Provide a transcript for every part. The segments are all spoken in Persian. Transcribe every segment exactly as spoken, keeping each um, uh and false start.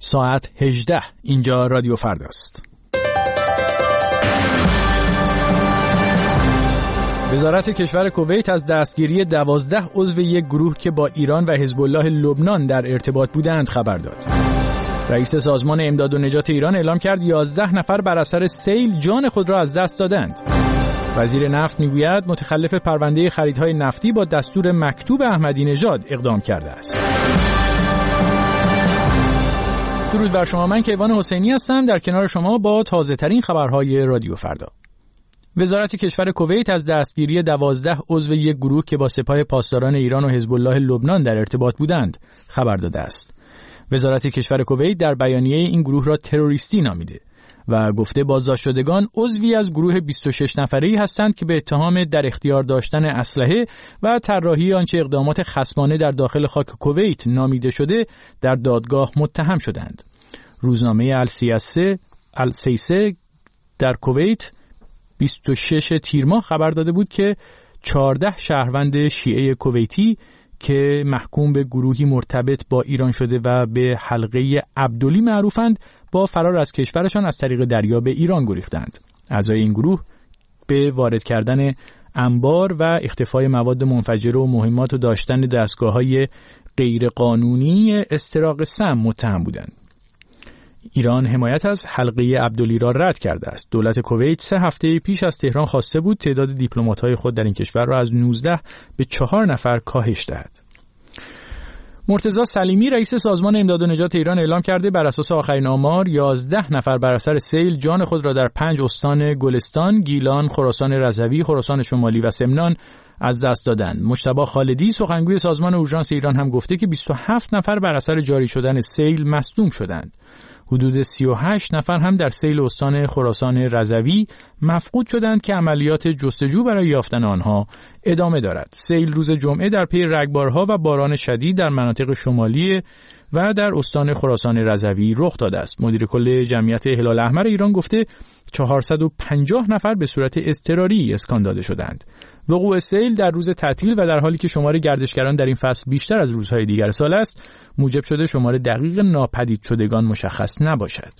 ساعت هجده. اینجا رادیو فرداست. وزارت کشور کویت از دستگیری دوازده عضو یک گروه که با ایران و حزب الله لبنان در ارتباط بودند خبر داد. رئیس سازمان امداد و نجات ایران اعلام کرد یازده نفر بر اثر سیل جان خود را از دست دادند. وزیر نفت میگوید متخلف پرونده خریدهای نفتی با دستور مکتوب احمدی نژاد اقدام کرده است. درود بر شما، من کیوان حسینی هستم در کنار شما با تازه ترین خبرهای رادیو فردا. وزارت کشور کویت از دستگیری دوازده عضو یک گروه که با سپاه پاسداران ایران و حزب الله لبنان در ارتباط بودند خبر داده است. وزارت کشور کویت در بیانیه این گروه را تروریستی نامیده و گفته بازداشت شدگان عضوی از گروه بیست و شش نفره‌ای هستند که به اتهام در اختیار داشتن اسلحه و طراحی آنچه اقدامات خصمانه در داخل خاک کویت نامیده شده در دادگاه متهم شدند. روزنامه السیاسه السیسه در کویت بیست و شش تیر ماه خبر داده بود که چهارده شهروند شیعه کویتی که محکوم به گروهی مرتبط با ایران شده و به حلقه عبدلی معروفند با فرار از کشورشان از طریق دریا به ایران گریختند. اعضای این گروه به وارد کردن انبار و اختفای مواد منفجره و مهمات و داشتن دستگاه‌های غیرقانونی استراق سم متهم بودند. ایران حمایت از حلقه عبدلی را رد کرده است. دولت کویت سه هفته پیش از تهران خواسته بود تعداد دیپلمات‌های خود در این کشور را از نوزده به چهار نفر کاهش دهد. مرتضی سلیمی رئیس سازمان امداد و نجات ایران اعلام کرده بر اساس آخرین آمار یازده نفر بر اثر سیل جان خود را در پنج استان گلستان، گیلان، خراسان رضوی، خراسان شمالی و سمنان از دست دادند. مجتبی خالدی سخنگوی سازمان اورژانس ایران هم گفته که بیست و هفت نفر بر اثر جاری شدن سیل مصدوم شدند. حدود سی و هشت نفر هم در سیل استان خراسان رضوی مفقود شدند که عملیات جستجو برای یافتن آنها ادامه دارد. سیل روز جمعه در پی رگبارها و باران شدید در مناطق شمالی و در استان خراسان رضوی رخ داده است. مدیر کل جمعیت هلال احمر ایران گفته چهارصد و پنجاه نفر به صورت اضطراری اسکان داده شدند. وقوع سیل در روز تعطیل و در حالی که شمار گردشگران در این فصل بیشتر از روزهای دیگر سال است، موجب شده شمار دقیق ناپدید شدگان مشخص نباشد.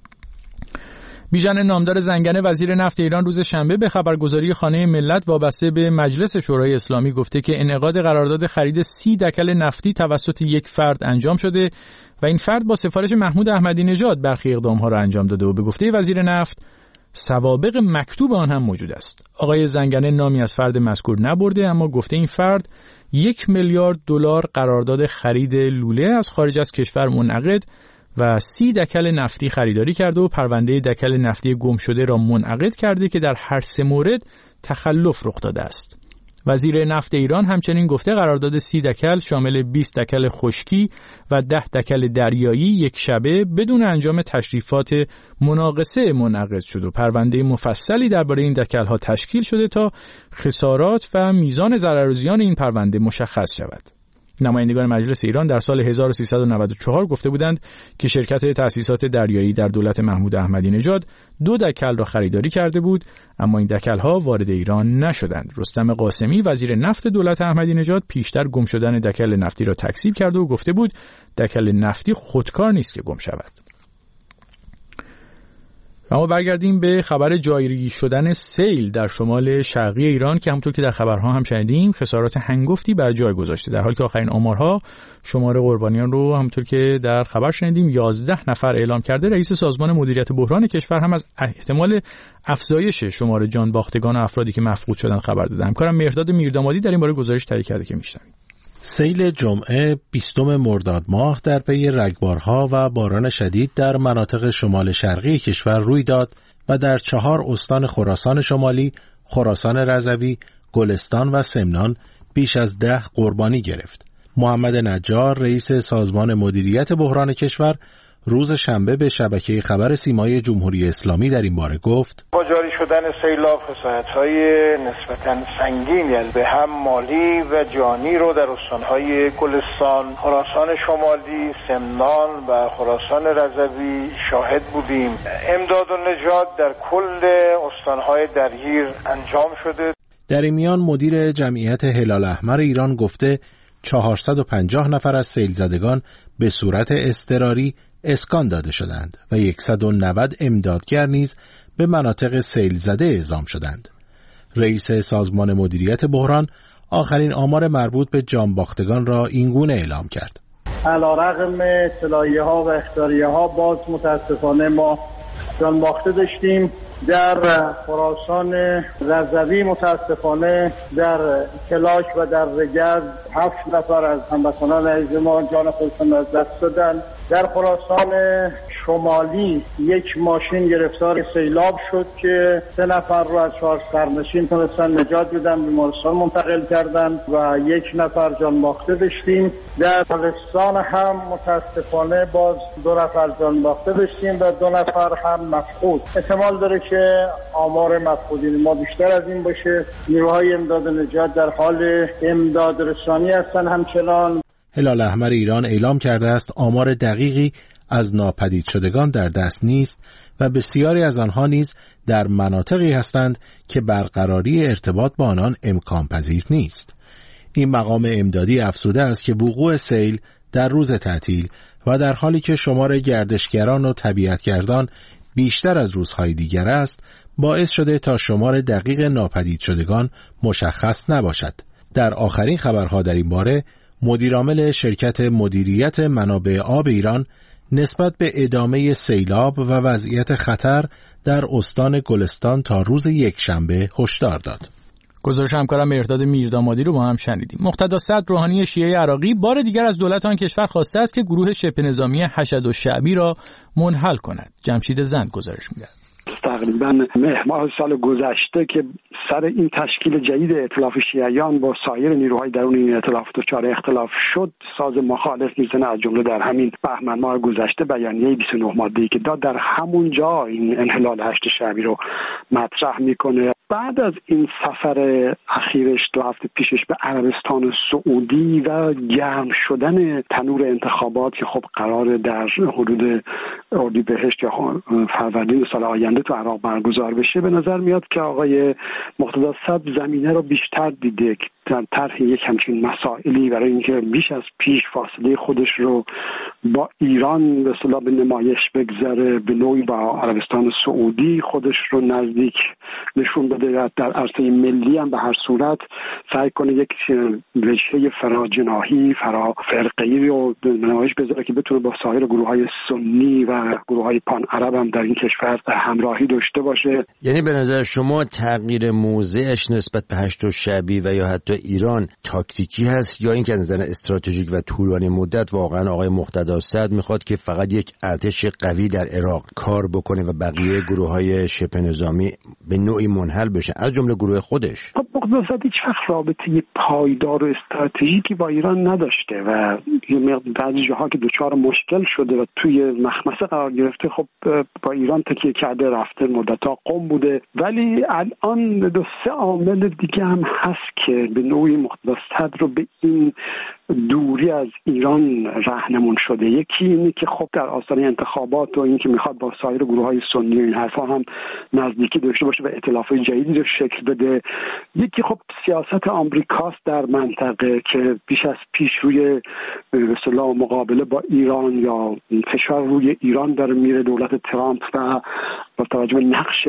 بیژن نامدار زنگنه وزیر نفت ایران روز شنبه به خبرگزاری خانه ملت وابسته به مجلس شورای اسلامی گفته که انعقاد قرارداد خرید سی دکل نفتی توسط یک فرد انجام شده و این فرد با سفارش محمود احمدی نژاد برخی اقدام‌ها را انجام داده و به گفته وزیر نفت سوابق مکتوب آن هم موجود است. آقای زنگنه نامی از فرد مذکور نبرده، اما گفته این فرد یک میلیارد دلار قرارداد خرید لوله از خارج از کشور منعقد و سی دکل نفتی خریداری کرده و پرونده دکل نفتی گم شده را منعقد کرده که در هر سه مورد تخلف رخ داده است. وزیر نفت ایران همچنین گفته قرارداد سی دکل شامل بیست دکل خشکی و ده دکل دریایی یک شبه بدون انجام تشریفات مناقصه منعقد شد و پرونده مفصلی درباره این دکل‌ها تشکیل شده تا خسارات و میزان ضرر و زیان این پرونده مشخص شود. نمایندگان مجلس ایران در سال هزار و سیصد و نود و چهار گفته بودند که شرکت تأسیسات دریایی در دولت محمود احمدی نژاد دو دکل را خریداری کرده بود، اما این دکل‌ها وارد ایران نشدند. رستم قاسمی وزیر نفت دولت احمدی نژاد پیشتر گم شدن دکل نفتی را تکذیب کرده و گفته بود دکل نفتی خودکار نیست که گم شود. اما برگردیم به خبر جاری شدن سیل در شمال شرقی ایران که همونطور که در خبرها هم شنیدیم خسارات هنگفتی بر جای گذاشته، در حالی که آخرین آمارها شمار قربانیان رو همونطور که در خبر شنیدیم یازده نفر اعلام کرده. رئیس سازمان مدیریت بحران کشور هم از احتمال افزایش شمار جان باختگان و افرادی که مفقود شدن خبر داده. همکارم مهرداد میردامادی در این باره گزارش تهیه کرده که میشنویم. سیل جمعه بیستم مرداد ماه در پی رگبارها و باران شدید در مناطق شمال شرقی کشور روی داد و در چهار استان خراسان شمالی، خراسان رضوی، گلستان و سمنان بیش از ده قربانی گرفت. محمد نجار رئیس سازمان مدیریت بحران کشور روز شنبه به شبکه خبر سیمای جمهوری اسلامی در این باره گفت: با جاری شدن سیلاب خسارت‌های نسبتاً سنگین یعنی به هم مالی و جانی رو در استان‌های گلستان، خراسان شمالی، سمنان و خراسان رضوی شاهد بودیم. امداد و نجات در کل استان‌های درگیر انجام شده. در این میان مدیر جمعیت هلال احمر ایران گفته چهارصد و پنجاه نفر از سیل زدگان به صورت اضطراری اسکان داده شدند و صد و نود امدادگر نیز به مناطق سیل زده اعزام شدند. رئیس سازمان مدیریت بحران آخرین آمار مربوط به جانباختگان را اینگونه اعلام کرد: علیرغم اطلاعیه‌ها و اخباریه‌ها باز متاسفانه ما جانباخته داشتیم. در خراسان رضوی متاسفانه در کلاش و در رگز هفت نفر از هموطنان عزیز ما جان خودشان از دست دادند. در خراسان شمالی یک ماشین گرفتار سیلاب شد که سه نفر رو از چهار سرنشین تونستن نجات بدن، بیمارستان منتقل کردن و یک نفر جان باخته داشتیم. در بلوچستان هم متاسفانه باز دو نفر جان باخته داشتیم و دو نفر هم مفقود. احتمال داره که آمار مفقودین ما بیشتر از این باشه. نیروهای امداد نجات در حال امداد رسانی هستن. همچنان هلال احمر ایران اعلام کرده است آمار دقیقی از ناپدید شدگان در دست نیست و بسیاری از آنها نیز در مناطقی هستند که برقراری ارتباط با آنان امکان پذیر نیست. این مقام امدادی افزوده است که وقوع سیل در روز تعطیل و در حالی که شمار گردشگران و طبیعتگردان بیشتر از روزهای دیگر است، باعث شده تا شمار دقیق ناپدید شدگان مشخص نباشد. در آخرین خبرها در این باره، مدیرعامل شرکت مدیریت منابع آب ایران نسبت به ادامه سیلاب و وضعیت خطر در استان گلستان تا روز یکشنبه هشدار داد. گزارش همکارم مهرداد میردامادی رو با هم شنیدیم. مقتدا صدر روحانی شیعه عراقی بار دیگر از دولت آن کشور خواسته است که گروه شبه نظامی حشدالشعبی را منحل کند. جمشید زند گزارش می‌دهد. تقریبا مهر سال گذشته که سر این تشکیل جدید ائتلاف شیعیان با سایر نیروهای درون این ائتلاف دچار اختلاف شد، ساز مخالف میزنه از جمله در همین بهمن ماه گذشته بیانیه بیست و نه ماده‌ای که داد در همون جا این انحلال هشت شعبی رو مطرح میکنه. بعد از این سفر اخیرش دو هفته پیشش به عربستان سعودی و گرم شدن تنور انتخابات که خب قرار در حدود اردیبهشت یا فروردین سال آینده تو عراق برگزار بشه، به نظر میاد که آقای مقتدا صدر زمینه رو بیشتر دیده که در طرح یک همچین مسائلی برای اینکه بیش از پیش فاصله خودش رو با ایران به اصطلاح به نمایش بگذاره، به نوعی با عربستان سعودی خودش رو نزدیک نشون بده، در عرصه ملی هم به هر صورت سعی کنه یک رشته فراجناحی فرا فرقه‌ای رو به نمایش بذاره که بتونه با سایر گروه‌های سنی و گروه‌های پان عرب هم در این کشور همراهی داشته باشه. یعنی به نظر شما تغییر موضعش نسبت به هشت‌الشعبی و یا حتی ایران تاکتیکی هست یا اینکه از نظر استراتژیک و طولانی مدت واقعا آقای مقتدا صدر میخواد که فقط یک ارتش قوی در عراق کار بکنه و بقیه گروه‌های شبه نظامی به نوعی منحل بشن از جمله گروه خودش؟ مقتدا صدر هیچ وقت رابطه پایدار و استراتژیکی با ایران نداشته و بعضی جاها که دچار مشکل شده و توی مخمسه قرار گرفته خب با ایران تکیه کرده، رفته مدت‌ها قم بوده، ولی الان دو سه عامل دیگه هم هست که به نوعی مقتدا صدر رو به این دوری از ایران راهنمون شده. یکی اینه که خب در آستانه انتخابات و اینکه میخواد با سایر گروه‌های سنی و این حرفا هم نزدیکی داشته باشه و ائتلاف‌های جدیدی رو شکل بده. یکی خب سیاست آمریکاست در منطقه که بیش از پیش روی به اصطلاح مقابله با ایران یا فشار روی ایران داره میره. دولت ترامپ و با توجه به نقش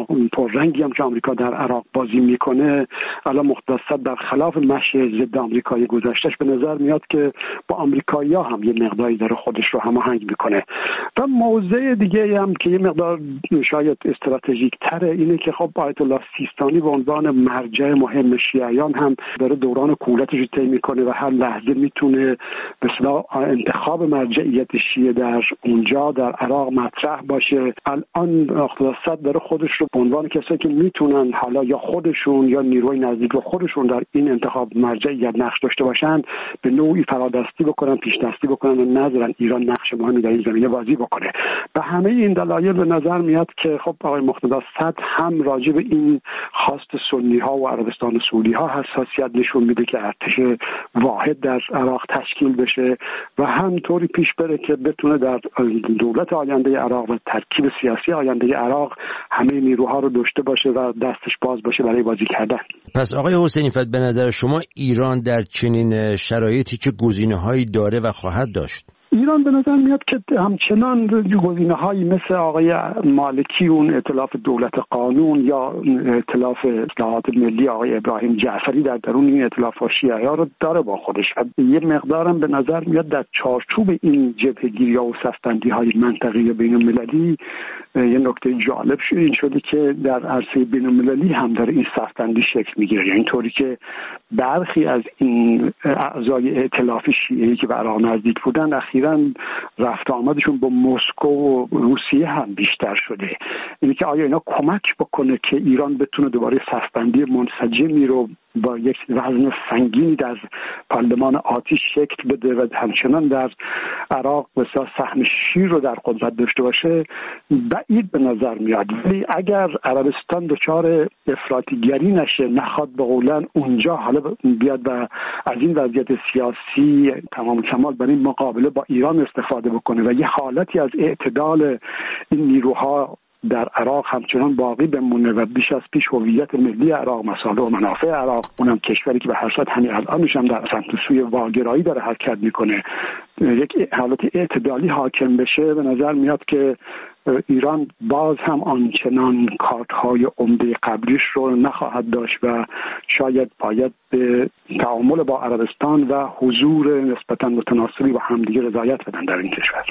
پررنگی هم که آمریکا در عراق بازی میکنه، الان مقتدا صدر در خلاف مشی ضد آمریکایی گذشتهش به نظر میاد که با آمریکایی‌ها هم یه مقداری داره خودش رو هماهنگ میکنه. و موضع دیگه هم که یه مقدار شاید استراتژیک تره اینه که خب آیت الله سیستانی به عنوان مرجع مهم شیعیان هم داره دوران کهولتش رو طی میکنه و هر لحظه میتونه به اصطلاح انتخاب مرجعیت شیعه در اونجا در عراق مطرح باشه. الان مقتدا صدر داره خودش رو به عنوان کسایی که میتونن حالا یا خودشون یا نیروی نزدیک به خودشون در این انتخاب مرجعیت نقش داشته باشن به نوعی فرادستی بکنن، پیش دستی بکنن و نذارن ایران نقش مهمی در این زمینه بازی بکنه. به همه این دلایل به نظر میاد که خب آقای مقتدا صدر هم راجع به این خواست سنی ها و عربستان سعودی ها حساسیت نشون میده که ارتش واحد در عراق تشکیل بشه و هم طوری پیش بره که بتونه در دولت آینده عراق و ترکیب سیاسی آینده عراق همه نیروها رو داشته باشه و دستش باز باشه برای بازی کردن. پس آقای حسینی فت به نظر شما ایران در چنین شرایطی چه گزینه‌هایی داره و خواهد داشت؟ ایران به نظر میاد که همچنان گزینه‌هایی مثل آقای مالکی اون ائتلاف دولت قانون یا ائتلاف اصلاحات ملی آقای ابراهیم جعفری در درون این ائتلاف شیعه‌ها رو داره با خودش. یه مقدارم به نظر میاد در چارچوب این جبهه‌گیری‌ها و صف‌بندی‌های منطقه‌ای و بین‌المللی یه نکته جالب شده این شده که در عرصه بین‌المللی هم داره این صف‌بندی شکل میگیره، یعنی طوری که برخی از این اعضای ائتلاف شیعه‌ای که به عراق نزدیک بودن اخیراً رفت آمدشون با مسکو و روسیه هم بیشتر شده. اینه که آیا اینا کمک بکنه که ایران بتونه دوباره صف‌بندی منسجمی رو با یک وزن سنگینی در پارلمان آتش شکل بده و همچنان در عراق مثلا سهم شیر رو در قدرت داشته باشه بعید به نظر میاد. ولی اگر عربستان دچار افراطیگری نشه، نخواد به قولن اونجا حالا بیاد و از این وضعیت سیاسی تمام کمال برای مقابله با ایران استفاده بکنه و یه حالتی از اعتدال این نیروها در عراق همچنان باقی بمونه و بیش از پیش هویت ملی عراق، مصالح و منافع عراق، اونم کشوری که به هر صورت همین الانش هم در سمت سوی واگرایی داره حرکت میکنه، یک حالت اعتدالی حاکم بشه، به نظر میاد که ایران باز هم آنچنان کارت‌های عمده قبلیش رو نخواهد داشت و شاید باید به تعامل با عربستان و حضور نسبتاً متناسبی با همدیگه رضایت بدن در این کشور.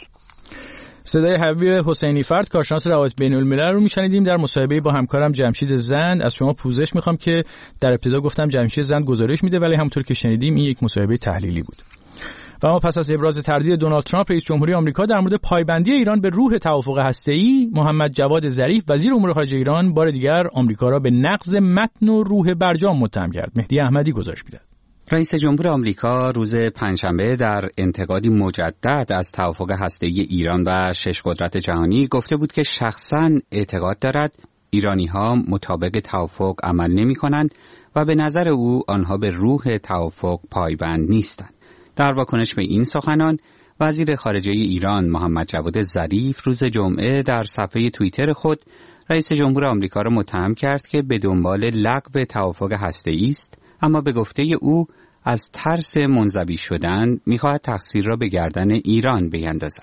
صدای حبیب حسینی فرد کارشناس روابط بین‌الملل رو میشنیدیم در مصاحبه با همکارم جمشید زند. از شما پوزش میخوام که در ابتدا گفتم جمشید زند گزارش میده، ولی همونطور که شنیدیم این یک مصاحبه تحلیلی بود. و اما پس از ابراز تردید دونالد ترامپ رئیس جمهوری آمریکا در مورد پایبندی ایران به روح توافق هسته‌ای، محمد جواد ظریف وزیر امور خارجه ایران بار دیگر آمریکا را به نقض متن و روح برجام متهم کرد. مهدی احمدی گزارش میده. رئیس جمهور آمریکا روز پنجشنبه در انتقادی مجدد از توافق هسته‌ای ایران و شش قدرت جهانی گفته بود که شخصاً اعتقاد دارد ایرانی‌ها مطابق توافق عمل نمی‌کنند و به نظر او آنها به روح توافق پایبند نیستند. در واکنش به این سخنان، وزیر خارجه ایران محمد جواد ظریف روز جمعه در صفحه توییتر خود رئیس جمهور آمریکا را متهم کرد که به دنبال لغو توافق هسته‌ای است، اما به گفته او از ترس منزوی شدن می‌خواهد تقصیر را به گردن ایران بیندازد.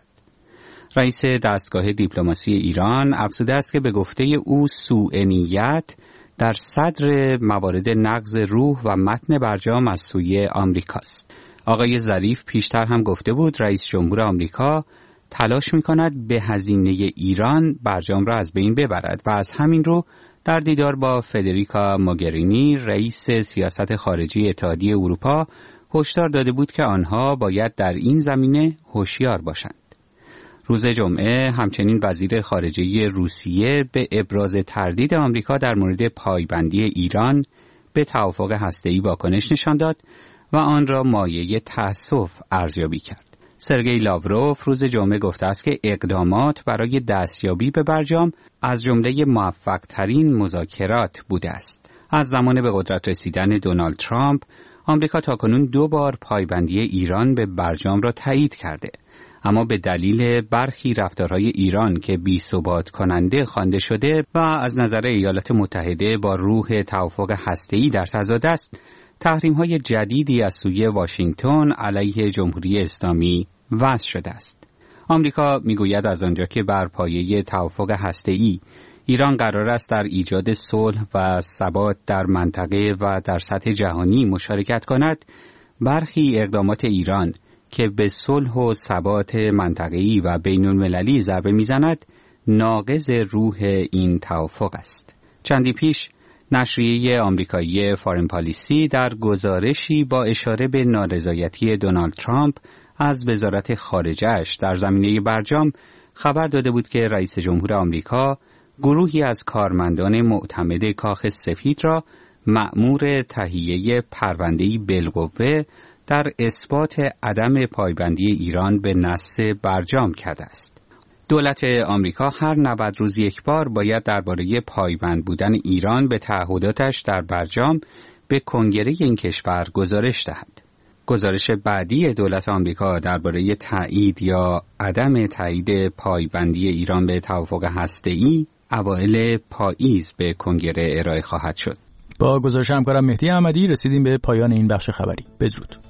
رئیس دستگاه دیپلماسی ایران افزوده است که به گفته او سوء نیت در صدر موارد نقض روح و متن برجام از سوی آمریکاست. آقای ظریف پیشتر هم گفته بود رئیس جمهور آمریکا تلاش می‌کند به هزینه ایران برجام را از بین ببرد و از همین رو در دیدار با فدریکا موگرینی رئیس سیاست خارجی اتحادیه اروپا هشدار داده بود که آنها باید در این زمینه هوشیار باشند. روز جمعه همچنین وزیر خارجه روسیه به ابراز تردید آمریکا در مورد پایبندی ایران به توافق هسته‌ای واکنش نشان داد و آن را مایه تأسف ارزیابی کرد. سرگئی لاوروف روز جمعه گفته است که اقدامات برای دستیابی به برجام از جمله موفق ترین مذاکرات بوده است. از زمان به قدرت رسیدن دونالد ترامپ، آمریکا تاکنون دو بار پایبندی ایران به برجام را تایید کرده، اما به دلیل برخی رفتارهای ایران که بی‌ثبات کننده خوانده شده و از نظر ایالات متحده با روح توافق هسته‌ای در تضاد است، تحریم‌های جدیدی از سوی واشنگتن علیه جمهوری اسلامی وضع شده است. آمریکا میگوید از آنجا که بر پایه توافق هسته‌ای ایران قرار است در ایجاد صلح و ثبات در منطقه و در سطح جهانی مشارکت کند، برخی اقدامات ایران که به صلح و ثبات منطقه‌ای و بین‌المللی ضربه میزند ناقض روح این توافق است. چندی پیش نشریه آمریکایی فارن پالیسی در گزارشی با اشاره به نارضایتی دونالد ترامپ از وزارت خارجه‌اش در زمینه برجام خبر داده بود که رئیس جمهور آمریکا گروهی از کارمندان معتمد کاخ سفید را مأمور تهیه پرونده‌ای بالقوه در اثبات عدم پایبندی ایران به نص برجام کرده است. دولت آمریکا هر نود روز یک بار باید درباره پایبند بودن ایران به تعهداتش در برجام به کنگره این کشور گزارش دهد. گزارش بعدی دولت آمریکا درباره تایید یا عدم تایید پایبندی ایران به توافق هسته‌ای اوایل پاییز به کنگره ارائه خواهد شد. با گزارش همکارم مهدی احمدی رسیدیم به پایان این بخش خبری. بدرود.